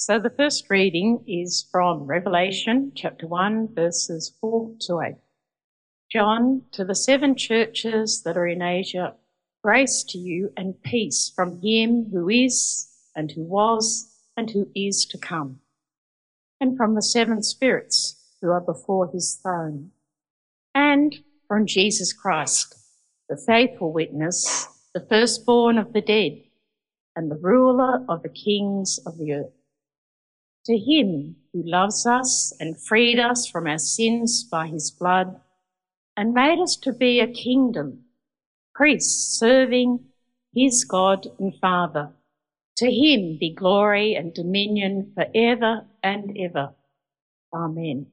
So the first reading is from Revelation chapter 1, verses 4 to 8. John, to the 7 churches that are in Asia, grace to you and peace from him who is and who was and who is to come, and from the 7 spirits who are before his throne, and from Jesus Christ, the faithful witness, the firstborn of the dead, and the ruler of the kings of the earth. To him who loves us and freed us from our sins by his blood, and made us to be a kingdom, priests serving his God and Father. To him be glory and dominion forever and ever. Amen.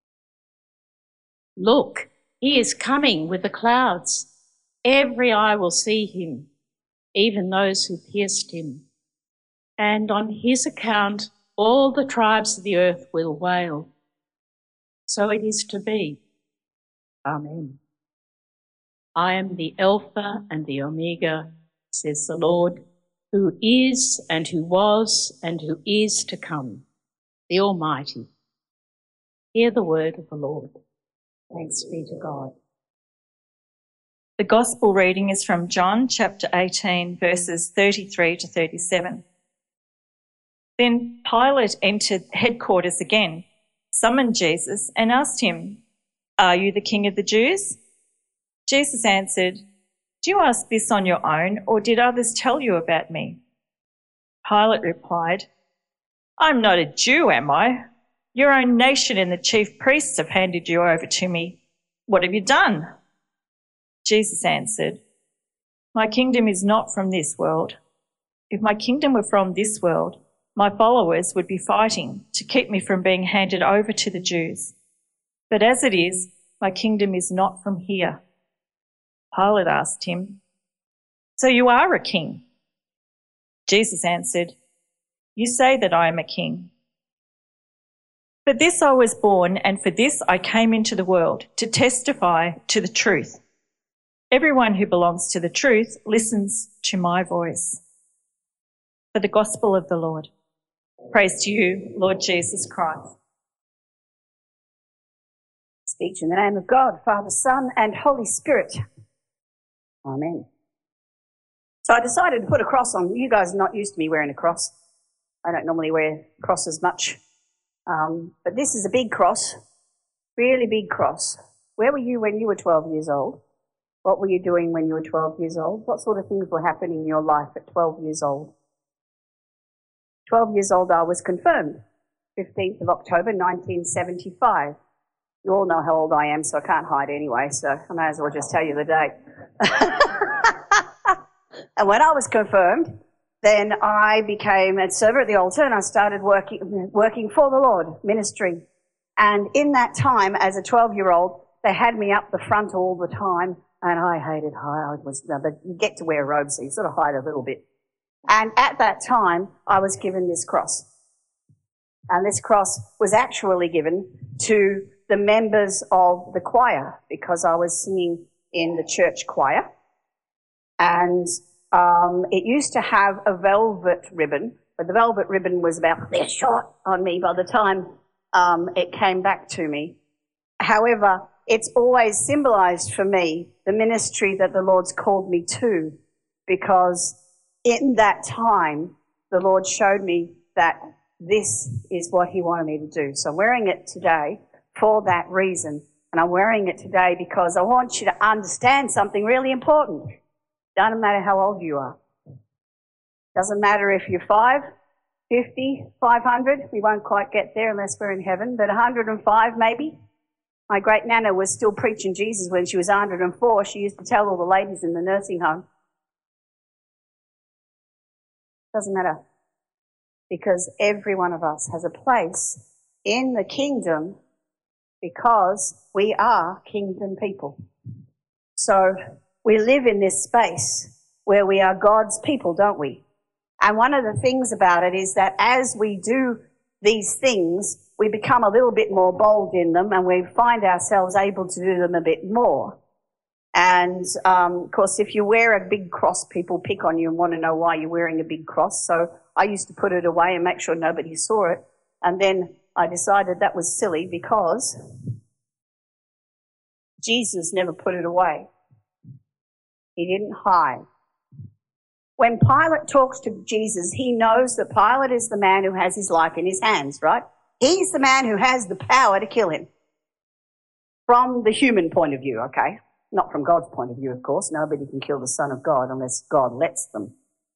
Look, he is coming with the clouds. Every eye will see him, even those who pierced him. And on his account, all the tribes of the earth will wail. So it is to be. Amen. I am the Alpha and the Omega, says the Lord, who is and who was and who is to come, the Almighty. Hear the word of the Lord. Thanks be to God. The Gospel reading is from John chapter 18, verses 33 to 37. Then Pilate entered headquarters again, summoned Jesus and asked him, "Are you the King of the Jews?" Jesus answered, "Do you ask this on your own, or did others tell you about me?" Pilate replied, "I'm not a Jew, am I? Your own nation and the chief priests have handed you over to me. What have you done?" Jesus answered, "My kingdom is not from this world. If my kingdom were from this world, my followers would be fighting to keep me from being handed over to the Jews. But as it is, my kingdom is not from here." Pilate asked him, "So you are a king?" Jesus answered, "You say that I am a king. For this I was born, and for this I came into the world, to testify to the truth. Everyone who belongs to the truth listens to my voice." For the gospel of the Lord. Praise to you, Lord Jesus Christ. Speech in the name of God, Father, Son, and Holy Spirit. Amen. So I decided to put a cross on. You guys are not used to me wearing a cross. I don't normally wear crosses much. But this is a big cross, really big cross. Where were you when you were 12 years old? What were you doing when you were 12 years old? What sort of things were happening in your life at 12 years old? 12 years old, I was confirmed, 15th of October, 1975. You all know how old I am, so I can't hide anyway, so I may as well just tell you the date. And when I was confirmed, then I became a server at the altar and I started working for the Lord, ministry. And in that time, as a 12-year-old, they had me up the front all the time, and I hated but you get to wear a robe, so you sort of hide a little bit. And at that time, I was given this cross. And this cross was actually given to the members of the choir, because I was singing in the church choir. And it used to have a velvet ribbon, but the velvet ribbon was about this short on me by the time it came back to me. However, it's always symbolised for me the ministry that the Lord's called me to, because in that time, the Lord showed me that this is what he wanted me to do. So I'm wearing it today for that reason. And I'm wearing it today because I want you to understand something really important. Doesn't matter how old you are. Doesn't matter if you're 5, 50, 500. We won't quite get there unless we're in heaven, but 105 maybe. My great nana was still preaching Jesus when she was 104. She used to tell all the ladies in the nursing home. Doesn't matter. Because every one of us has a place in the kingdom, because we are kingdom people. So we live in this space where we are God's people, don't we? And one of the things about it is that as we do these things, we become a little bit more bold in them, and we find ourselves able to do them a bit more. And, of course, if you wear a big cross, people pick on you and want to know why you're wearing a big cross. So I used to put it away and make sure nobody saw it. And then I decided that was silly because Jesus never put it away. He didn't hide. When Pilate talks to Jesus, he knows that Pilate is the man who has his life in his hands, right? He's the man who has the power to kill him. From the human point of view, okay? Not from God's point of view, of course. Nobody can kill the Son of God unless God lets them.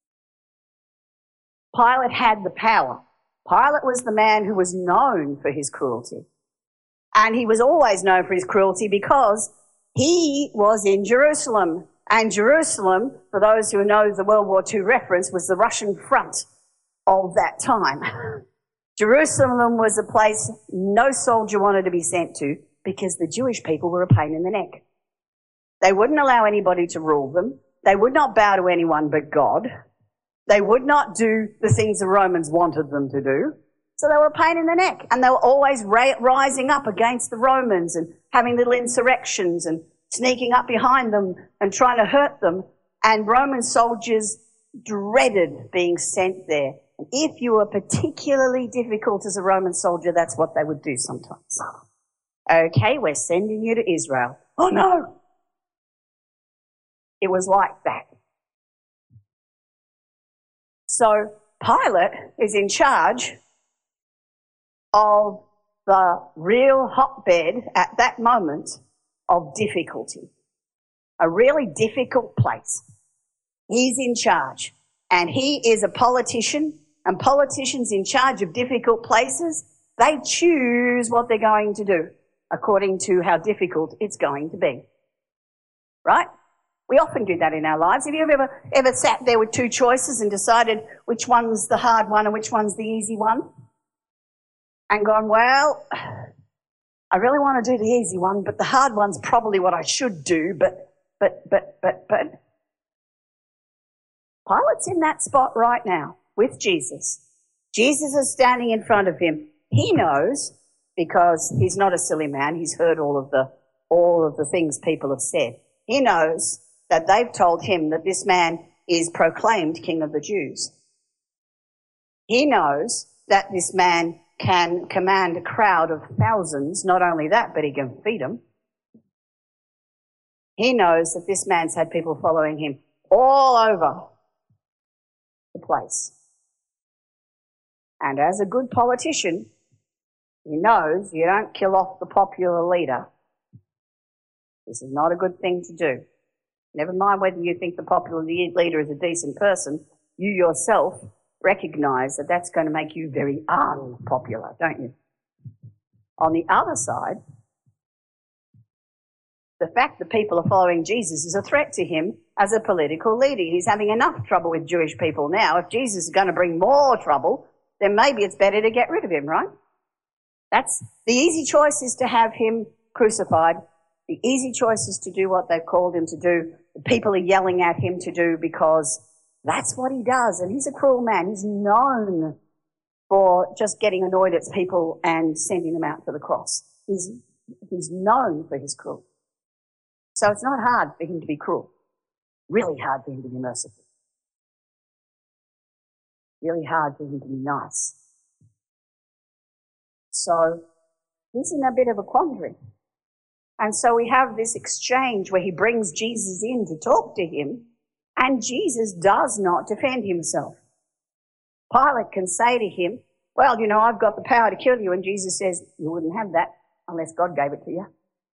Pilate had the power. Pilate was the man who was known for his cruelty. And he was always known for his cruelty because he was in Jerusalem. And Jerusalem, for those who know the World War II reference, was the Russian front of that time. Jerusalem was a place no soldier wanted to be sent to because the Jewish people were a pain in the neck. They wouldn't allow anybody to rule them. They would not bow to anyone but God. They would not do the things the Romans wanted them to do. So they were a pain in the neck. And they were always rising up against the Romans and having little insurrections and sneaking up behind them and trying to hurt them. And Roman soldiers dreaded being sent there. And if you were particularly difficult as a Roman soldier, that's what they would do sometimes. Okay, we're sending you to Israel. Oh no! It was like that. So Pilate is in charge of the real hotbed at that moment of difficulty. A really difficult place. He's in charge. And he is a politician. And politicians in charge of difficult places, they choose what they're going to do according to how difficult it's going to be. Right? We often do that in our lives. Have you ever sat there with two choices and decided which one's the hard one and which one's the easy one? And gone, well, I really want to do the easy one, but the hard one's probably what I should do, but. Pilate's in that spot right now with Jesus. Jesus is standing in front of him. He knows, because he's not a silly man, he's heard all of the things people have said. He knows that they've told him that this man is proclaimed King of the Jews. He knows that this man can command a crowd of thousands. Not only that, but he can feed them. He knows that this man's had people following him all over the place. And as a good politician, he knows you don't kill off the popular leader. This is not a good thing to do. Never mind whether you think the popular leader is a decent person, you yourself recognize that that's going to make you very unpopular, don't you? On the other side, the fact that people are following Jesus is a threat to him as a political leader. He's having enough trouble with Jewish people now. If Jesus is going to bring more trouble, then maybe it's better to get rid of him, right? That's the easy choice, is to have him crucified. The easy choice is to do what they've called him to do. The people are yelling at him to do because that's what he does. And he's a cruel man. He's known for just getting annoyed at people and sending them out to the cross. He's known for his cruelty. So it's not hard for him to be cruel. Really hard for him to be merciful. Really hard for him to be nice. So he's in a bit of a quandary. And so we have this exchange where he brings Jesus in to talk to him, and Jesus does not defend himself. Pilate can say to him, well, you know, I've got the power to kill you, and Jesus says, you wouldn't have that unless God gave it to you.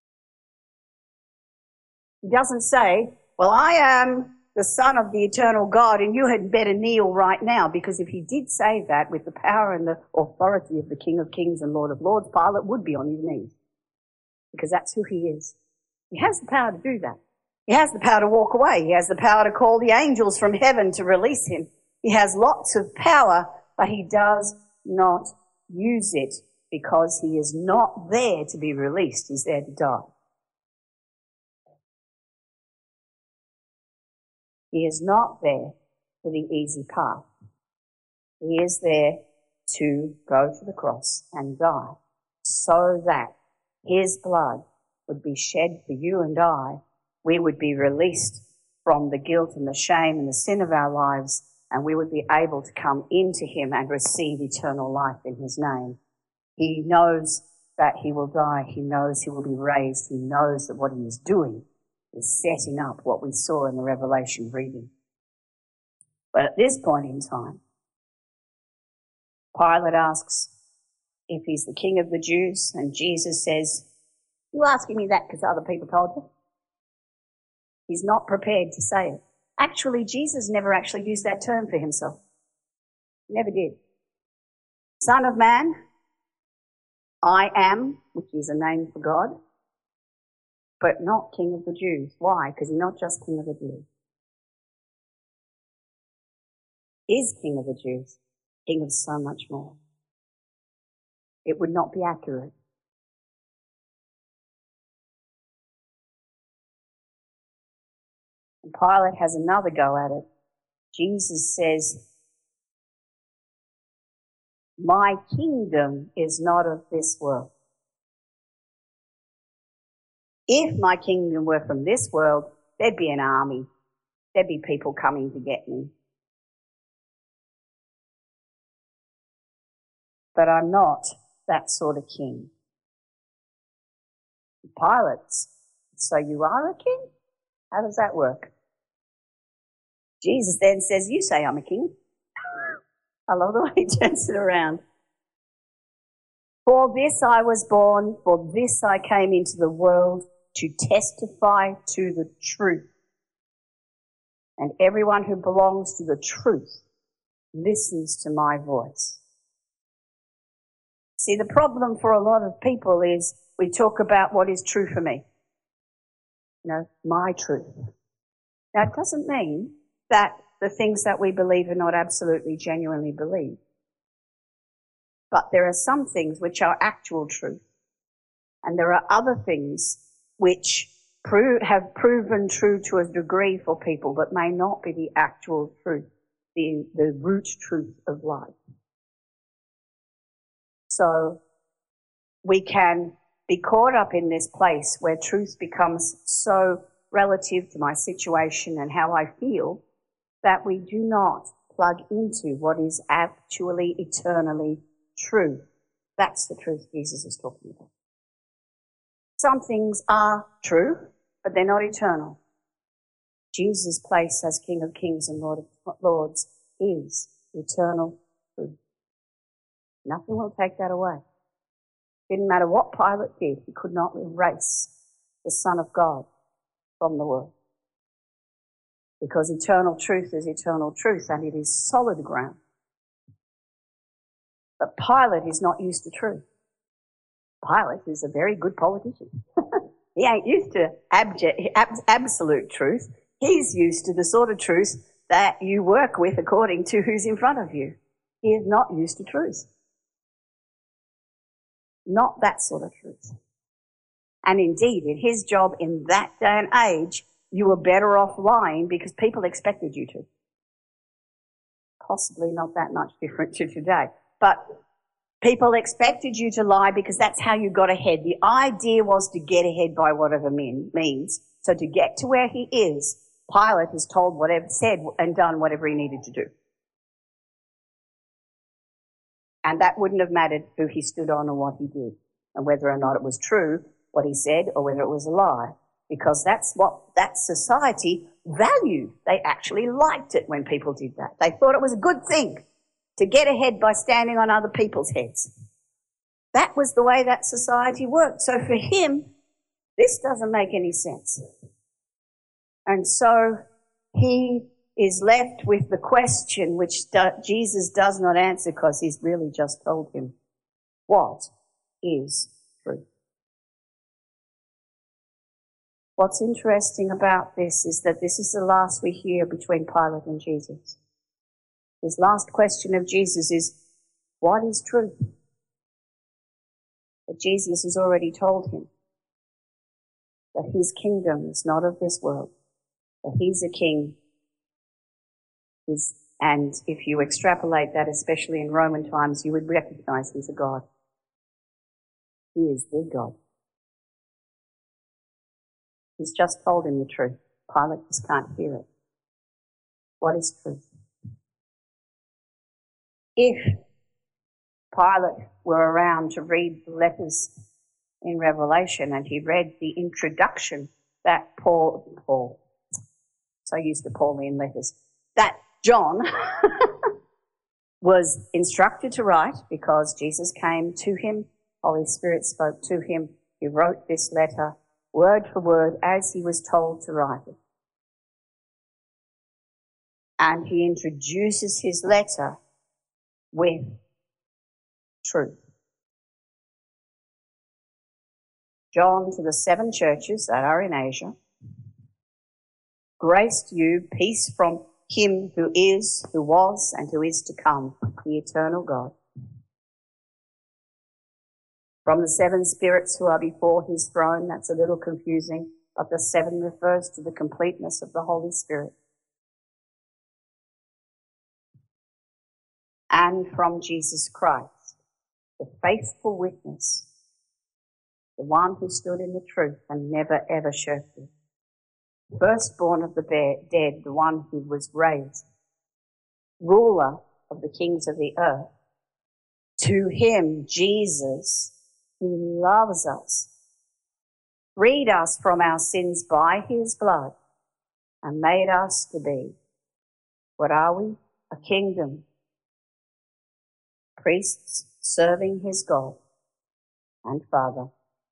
He doesn't say, well, I am the Son of the eternal God, and you had better kneel right now, because if he did say that with the power and the authority of the King of Kings and Lord of Lords, Pilate would be on his knees, because that's who he is. He has the power to do that. He has the power to walk away. He has the power to call the angels from heaven to release him. He has lots of power, but he does not use it because he is not there to be released. He's there to die. He is not there for the easy path. He is there to go to the cross and die so that his blood would be shed for you and I. We would be released from the guilt and the shame and the sin of our lives, and we would be able to come into him and receive eternal life in his name. He knows that he will die. He knows he will be raised. He knows that what he is doing is setting up what we saw in the Revelation reading. But at this point in time, Pilate asks if he's the king of the Jews, and Jesus says, "You asking me that because other people told you?" He's not prepared to say it. Actually, Jesus never actually used that term for himself. He never did. Son of man, I am, which is a name for God, but not King of the Jews. Why? Because he's not just King of the Jews. Is King of the Jews, King of so much more. It would not be accurate. And Pilate has another go at it. Jesus says, "My kingdom is not of this world. If my kingdom were from this world, there'd be an army. There'd be people coming to get me. But I'm not that sort of king." Pilate's, "So you are a king? How does that work?" Jesus then says, "You say I'm a king." I love the way he turns it around. "For this I was born, for this I came into the world, to testify to the truth. And everyone who belongs to the truth listens to my voice." See, the problem for a lot of people is we talk about what is true for me. You know, my truth. Now, it doesn't mean that the things that we believe are not absolutely, genuinely believed. But there are some things which are actual truth. And there are other things which have proven true to a degree for people, but may not be the actual truth, the root truth of life. So we can be caught up in this place where truth becomes so relative to my situation and how I feel that we do not plug into what is actually eternally true. That's the truth Jesus is talking about. Some things are true, but they're not eternal. Jesus' place as King of Kings and Lord of Lords is eternal truth. Nothing will take that away. Didn't matter what Pilate did, he could not erase the Son of God from the world. Because eternal truth is eternal truth, and it is solid ground. But Pilate is not used to truth. Pilate is a very good politician. He ain't used to absolute truth. He's used to the sort of truth that you work with according to who's in front of you. He is not used to truth. Not that sort of truth. And indeed, in his job in that day and age, you were better off lying because people expected you to. Possibly not that much different to today. But people expected you to lie because that's how you got ahead. The idea was to get ahead by whatever means. So to get to where he is, Pilate is told whatever, said and done whatever he needed to do. And that wouldn't have mattered who he stood on or what he did, and whether or not it was true, what he said, or whether it was a lie. Because that's what that society valued. They actually liked it when people did that. They thought it was a good thing to get ahead by standing on other people's heads. That was the way that society worked. So for him, this doesn't make any sense. And so he is left with the question which Jesus does not answer because he's really just told him, what is truth? What's interesting about this is that this is the last we hear between Pilate and Jesus. His last question of Jesus is, what is truth? But Jesus has already told him that his kingdom is not of this world, that he's a king. And if you extrapolate that, especially in Roman times, you would recognize he's a God. He is the God. He's just told him the truth. Pilate just can't hear it. What is truth? if Pilate were around to read the letters in Revelation and he read the introduction that Paul, so used to Pauline letters, that John was instructed to write because Jesus came to him, Holy Spirit spoke to him, he wrote this letter word for word as he was told to write it. And he introduces his letter with truth. John to the 7 churches that are in Asia, grace to you, peace from him who is, who was, and who is to come, the eternal God. From the 7 spirits who are before his throne, that's a little confusing, but the 7 refers to the completeness of the Holy Spirit. And from Jesus Christ, the faithful witness, the one who stood in the truth and never ever shirked it. Firstborn of the dead, the one who was raised, ruler of the kings of the earth. To him, Jesus, who loves us, freed us from our sins by his blood, and made us to be, what are we? A kingdom. Priests serving his God and Father.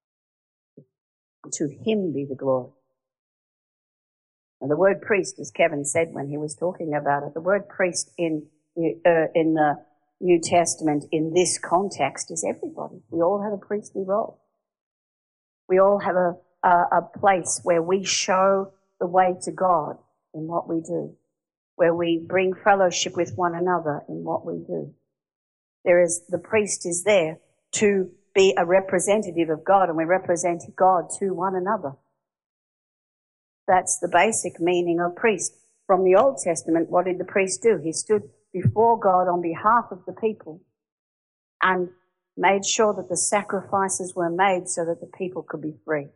To him be the glory. And the word priest, as Kevin said when he was talking about it, the word priest in the New Testament in this context is everybody. We all have a priestly role. We all have a place where we show the way to God in what we do, where we bring fellowship with one another in what we do. The priest is there to be a representative of God, and we represent God to one another. That's the basic meaning of priest. From the Old Testament, what did the priest do? He stood before God on behalf of the people and made sure that the sacrifices were made so that the people could be free.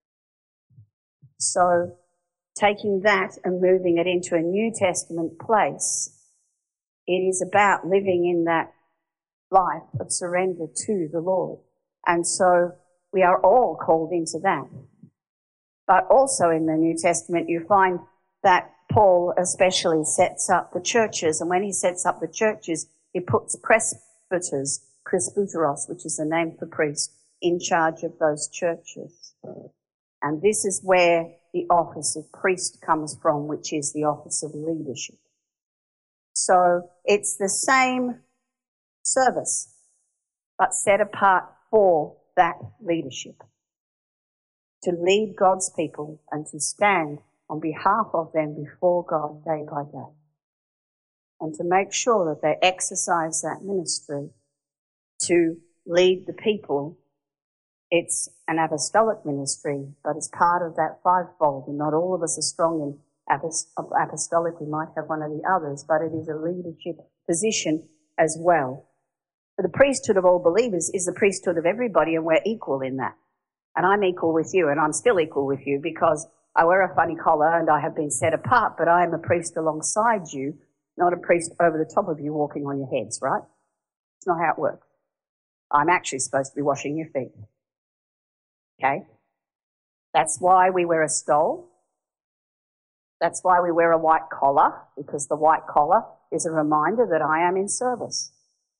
So, taking that and moving it into a New Testament place, it is about living in that life of surrender to the Lord. And so we are all called into that. But also in the New Testament, you find that Paul especially sets up the churches. And when he sets up the churches, he puts presbyters, presbyteros, which is the name for priest, in charge of those churches. And this is where the office of priest comes from, which is the office of leadership. So it's the same service, but set apart for that leadership. To lead God's people and to stand on behalf of them before God day by day. And to make sure that they exercise that ministry to lead the people. It's an apostolic ministry, but it's part of that fivefold. And not all of us are strong in apostolic. We might have one of the others, but it is a leadership position as well. But the priesthood of all believers is the priesthood of everybody, and we're equal in that. And I'm equal with you, and I'm still equal with you because I wear a funny collar and I have been set apart, but I am a priest alongside you, not a priest over the top of you walking on your heads, right? It's not how it works. I'm actually supposed to be washing your feet. Okay? That's why we wear a stole. That's why we wear a white collar, because the white collar is a reminder that I am in service.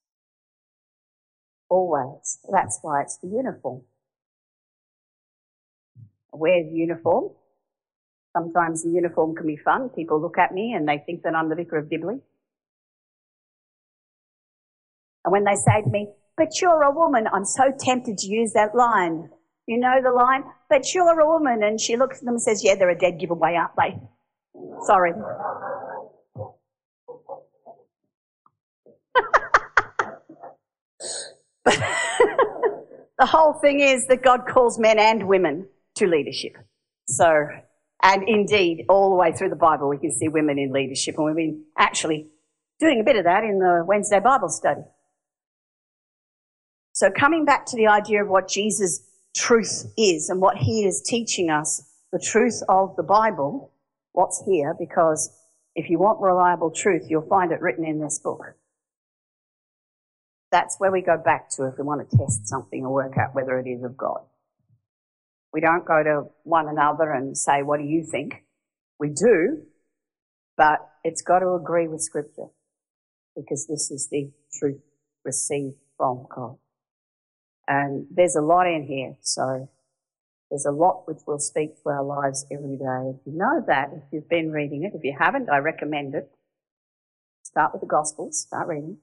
Always. That's why it's the uniform. I wear the uniform. Sometimes the uniform can be fun. People look at me and they think that I'm the Vicar of Dibley. And when they say to me, "But you're a woman," I'm so tempted to use that line. You know the line? "But you're a woman." And she looks at them and says, "Yeah, they're a dead giveaway, aren't they?" Sorry. The whole thing is that God calls men and women to leadership. So, and indeed, all the way through the Bible, we can see women in leadership. And we've been actually doing a bit of that in the Wednesday Bible study. So coming back to the idea of what Jesus' truth is and what he is teaching us, the truth of the Bible, what's here, because if you want reliable truth, you'll find it written in this book. That's where we go back to if we want to test something or work out whether it is of God. We don't go to one another and say, what do you think? We do, but it's got to agree with Scripture, because this is the truth received from God. And there's a lot in here, so there's a lot which will speak to our lives every day. If you know that, if you've been reading it, if you haven't, I recommend it. Start with the Gospels, start reading.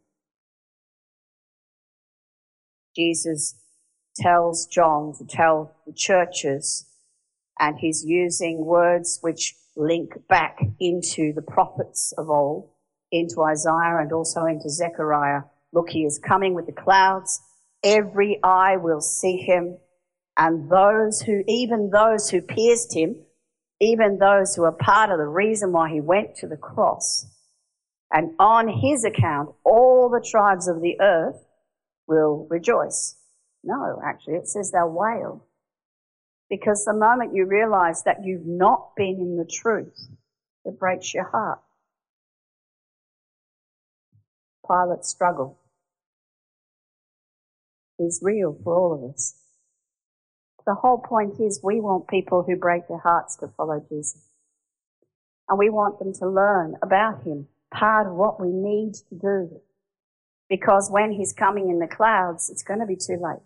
Jesus tells John to tell the churches, and he's using words which link back into the prophets of old, into Isaiah and also into Zechariah. Look, he is coming with the clouds. Every eye will see him, and even those who pierced him, even those who are part of the reason why he went to the cross, and on his account, all the tribes of the earth will rejoice. No, actually, it says they'll wail. Because the moment you realize that you've not been in the truth, it breaks your heart. Pilate's struggle is real for all of us. The whole point is we want people who break their hearts to follow Jesus. And we want them to learn about him, part of what we need to do. Because when he's coming in the clouds, it's going to be too late.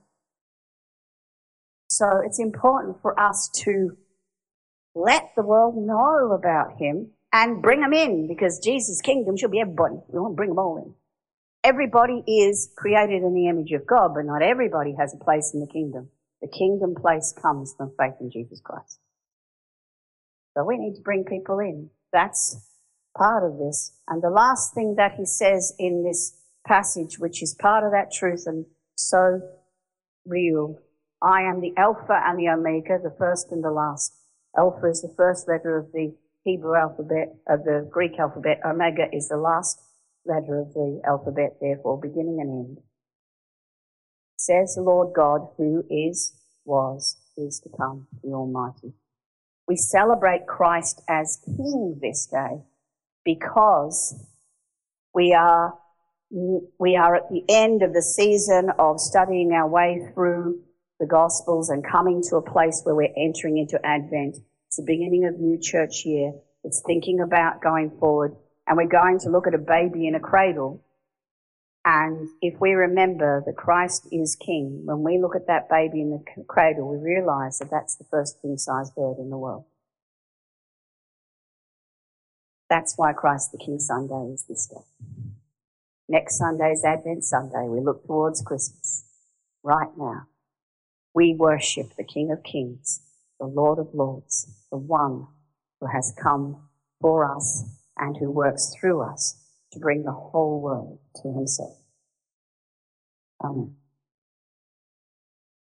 So it's important for us to let the world know about him and bring them in, because Jesus' kingdom should be everybody. We want to bring them all in. Everybody is created in the image of God, but not everybody has a place in the kingdom. The kingdom place comes from faith in Jesus Christ. So we need to bring people in. That's part of this. And the last thing that he says in this passage, which is part of that truth and so real, I am the Alpha and the Omega, the first and the last. Alpha is the first letter of the Hebrew alphabet, of the Greek alphabet. Omega is the last letter of the alphabet, therefore beginning and end. Says the Lord God, who is, was, is to come, the Almighty. We celebrate Christ as King this day because we are at the end of the season of studying our way through the Gospels and coming to a place where we're entering into Advent. It's the beginning of new church year. It's thinking about going forward. And we're going to look at a baby in a cradle. And if we remember that Christ is King, when we look at that baby in the cradle, we realize that that's the first king-sized bird in the world. That's why Christ the King Sunday is this day. Next Sunday is Advent Sunday. We look towards Christmas. Right now, we worship the King of Kings, the Lord of Lords, the one who has come for us and who works through us to bring the whole world to himself. Amen.